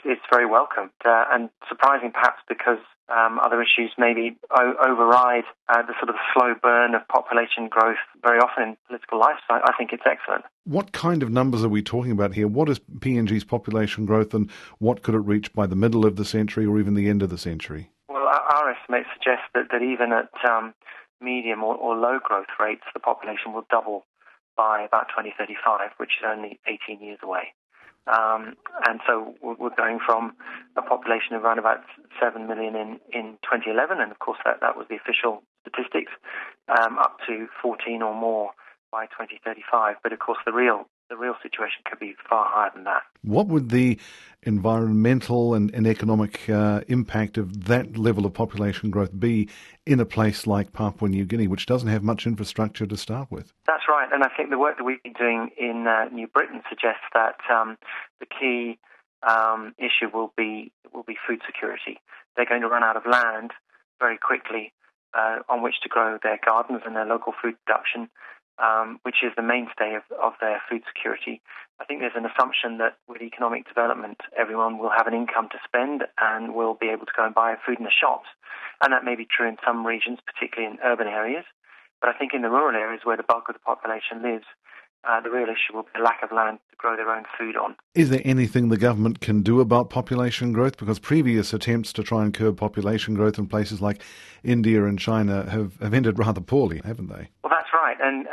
it's very welcomed and surprising perhaps because other issues maybe override the sort of slow burn of population growth very often in political life. So I think it's excellent. What kind of numbers are we talking about here? What is PNG's population growth and what could it reach by the middle of the century or even the end of the century? Well, our estimates suggest that even at medium or low growth rates, the population will double by about 2035, which is only 18 years away. And so we're going from a population of around about 7 million in 2011, and of course that was the official statistics, up to 14 or more by 2035. But of course the real situation could be far higher than that. What would the environmental and economic impact of that level of population growth be in a place like Papua New Guinea, which doesn't have much infrastructure to start with? That's right, and I think the work that we've been doing in New Britain suggests that the key issue will be food security. They're going to run out of land very quickly on which to grow their gardens and their local food production, which is the mainstay of their food security. I think there's an assumption that with economic development, everyone will have an income to spend and will be able to go and buy food in the shops. And that may be true in some regions, particularly in urban areas. But I think in the rural areas where the bulk of the population lives, the real issue will be the lack of land to grow their own food on. Is there anything the government can do about population growth? Because previous attempts to try and curb population growth in places like India and China have ended rather poorly, haven't they? Well, that's right. And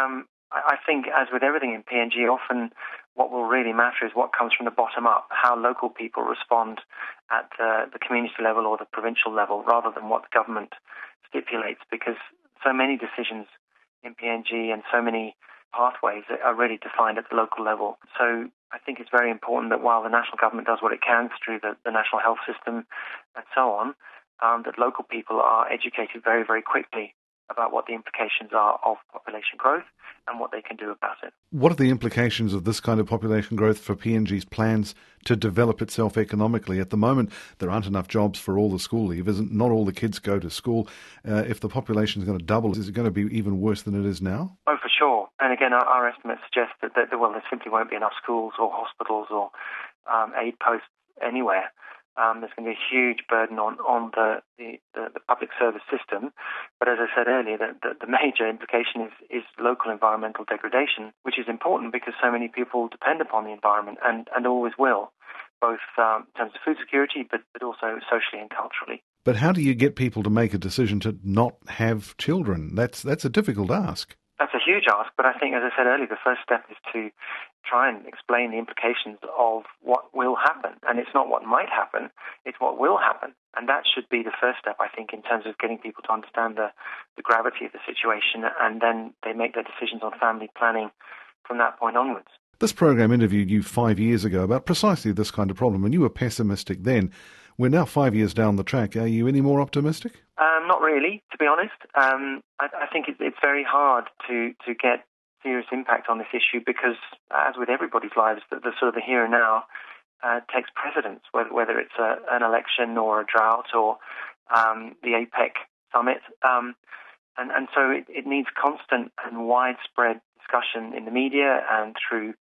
I think, as with everything in PNG, often what will really matter is what comes from the bottom up, how local people respond at the community level or the provincial level, rather than what the government stipulates, because so many decisions in PNG and so many pathways are really defined at the local level. So I think it's very important that while the national government does what it can through the national health system and so on, that local people are educated very, very quickly about what the implications are of population growth and what they can do about it. What are the implications of this kind of population growth for PNG's plans to develop itself economically? At the moment, there aren't enough jobs for all the school leavers, and not all the kids go to school. If the population is going to double, is it going to be even worse than it is now? Oh, for sure. And again, our estimates suggest that there simply won't be enough schools or hospitals or aid posts anywhere. There's going to be a huge burden on the public service system. But as I said earlier, the major implication is local environmental degradation, which is important because so many people depend upon the environment and always will, both in terms of food security, but also socially and culturally. But how do you get people to make a decision to not have children? That's a difficult ask. That's a huge ask, but I think, as I said earlier, the first step is to try and explain the implications of what will happen. And it's not what might happen, it's what will happen. And that should be the first step, I think, in terms of getting people to understand the gravity of the situation, and then they make their decisions on family planning from that point onwards. This program interviewed you 5 years ago about precisely this kind of problem, and you were pessimistic then. We're now 5 years down the track. Are you any more optimistic? Not really, to be honest. I think it's very hard to get serious impact on this issue because, as with everybody's lives, the sort of the here and now takes precedence, whether it's an election or a drought or the APEC summit. And so it needs constant and widespread discussion in the media and through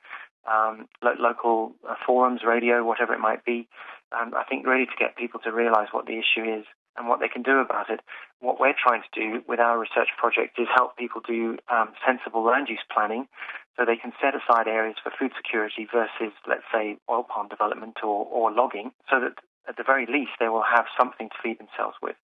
local forums, radio, whatever it might be. I think really to get people to realise what the issue is and what they can do about it. What we're trying to do with our research project is help people do sensible land use planning so they can set aside areas for food security versus, let's say, oil palm development or logging, so that at the very least they will have something to feed themselves with.